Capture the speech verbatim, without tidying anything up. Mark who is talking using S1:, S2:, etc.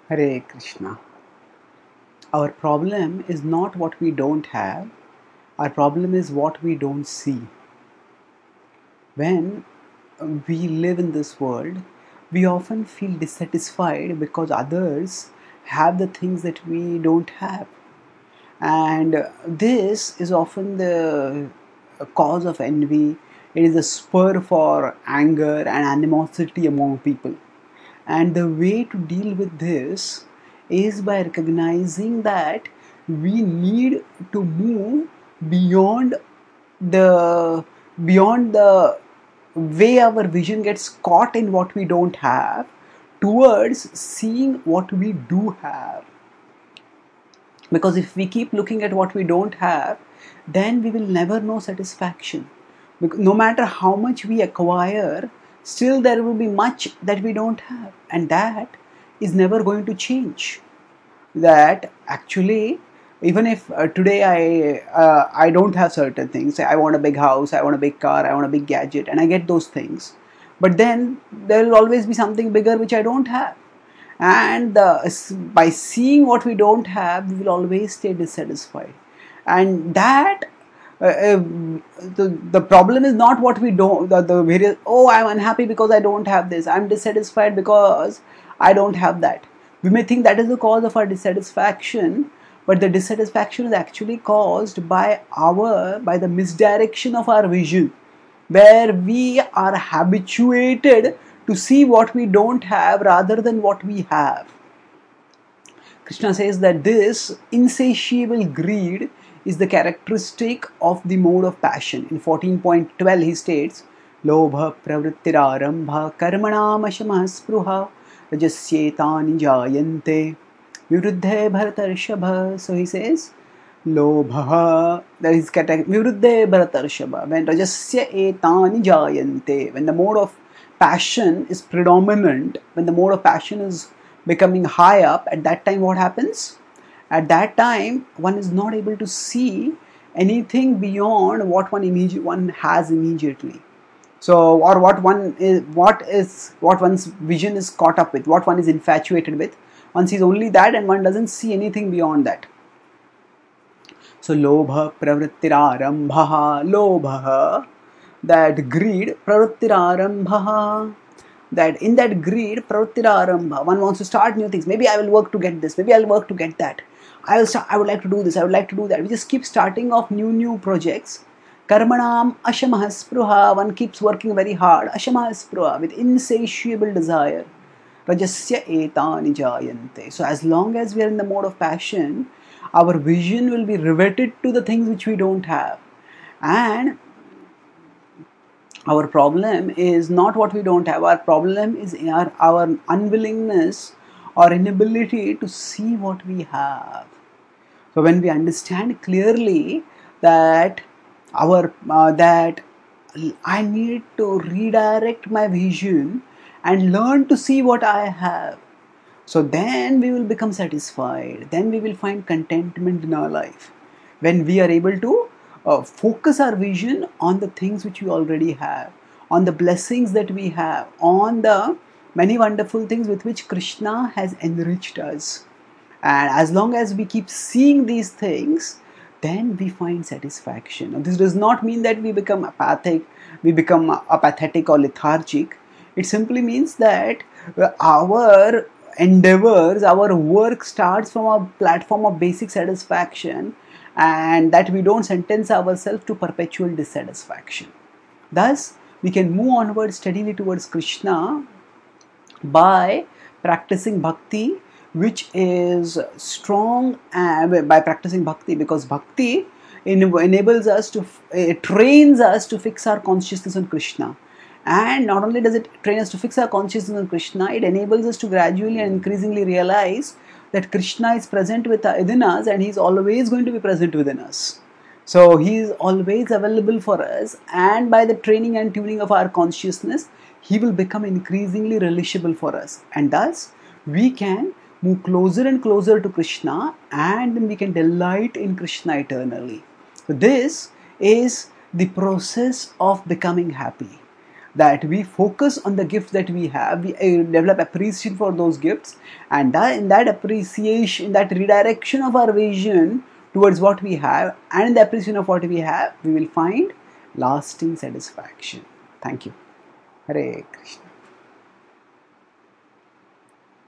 S1: Hare Krishna. Our problem is not what we don't have, our problem is what we don't see. When we live in this world, we often feel dissatisfied because others have the things that we don't have. And this is often the cause of envy. It is a spur for anger and animosity among people. And the way to deal with this is by recognizing that we need to move beyond the beyond the way our vision gets caught in what we don't have towards seeing what we do have. Because if we keep looking at what we don't have, then we will never know satisfaction. Because no matter how much we acquire, still there will be much that we don't have, and that is never going to change. That actually, even if uh, today I uh, I don't have certain things, say I want a big house, I want a big car, I want a big gadget, and I get those things, but then there will always be something bigger which I don't have, and uh, by seeing what we don't have, we will always stay dissatisfied, and that uh, uh, the, the problem is not what we don't the, the various oh, I'm unhappy because I don't have this, I'm dissatisfied because I don't have that. We may think that is the cause of our dissatisfaction, but the dissatisfaction is actually caused by our by the misdirection of our vision, where we are habituated to see what we don't have rather than what we have. Krishna says that this insatiable greed is the characteristic of the mode of passion. In fourteen point twelve he states, Lobha pravrittirarambha karmanam spruha rajasyetani jayante viruddhe bharatarshava. So he says, Lobha, that is viruddhe bharatarshava. When rajasya etani jayante, when the mode of passion is predominant, when the mode of passion is becoming high up, at that time what happens? At that time, one is not able to see anything beyond what one immediate one has immediately. So, or what one is, what is, what one's vision is caught up with, what one is infatuated with. One sees only that, and one doesn't see anything beyond that. So, lobha pravrittirarambha, lobha, that greed, pravrittirarambha. That in that greed, pravrittirarambha, one wants to start new things. Maybe I will work to get this. Maybe I'll work to get that. I will start. I would like to do this. I would like to do that. We just keep starting off new new projects. Karmanam ashamah spruha. One keeps working very hard. Ashamah spruha, with insatiable desire. Rajasya etani jayante. So as long as we are in the mode of passion, our vision will be riveted to the things which we don't have, and our problem is not what we don't have. Our problem is our, our unwillingness or inability to see what we have. So when we understand clearly that our uh, that I need to redirect my vision and learn to see what I have, so then we will become satisfied. Then we will find contentment in our life. When we are able to Uh, focus our vision on the things which we already have, on the blessings that we have, on the many wonderful things with which Krishna has enriched us. And as long as we keep seeing these things, then we find satisfaction. Now, this does not mean that we become apathic, we become apathetic or lethargic. It simply means that our endeavors, our work starts from a platform of basic satisfaction, and that we don't sentence ourselves to perpetual dissatisfaction. Thus, we can move onward steadily towards Krishna by practicing bhakti, which is strong, and by practicing bhakti, because bhakti enables us to, it trains us to fix our consciousness on Krishna. And not only does it train us to fix our consciousness on Krishna, it enables us to gradually and increasingly realize that Krishna is present within us, and He is always going to be present within us. So He is always available for us, and by the training and tuning of our consciousness, He will become increasingly relishable for us. And thus, we can move closer and closer to Krishna, and we can delight in Krishna eternally. So this is the process of becoming happy. that we focus on the gift that we have, we uh, develop appreciation for those gifts, and that, in that appreciation, that redirection of our vision towards what we have and the appreciation of what we have, we will find lasting satisfaction. Thank you. Hare Krishna.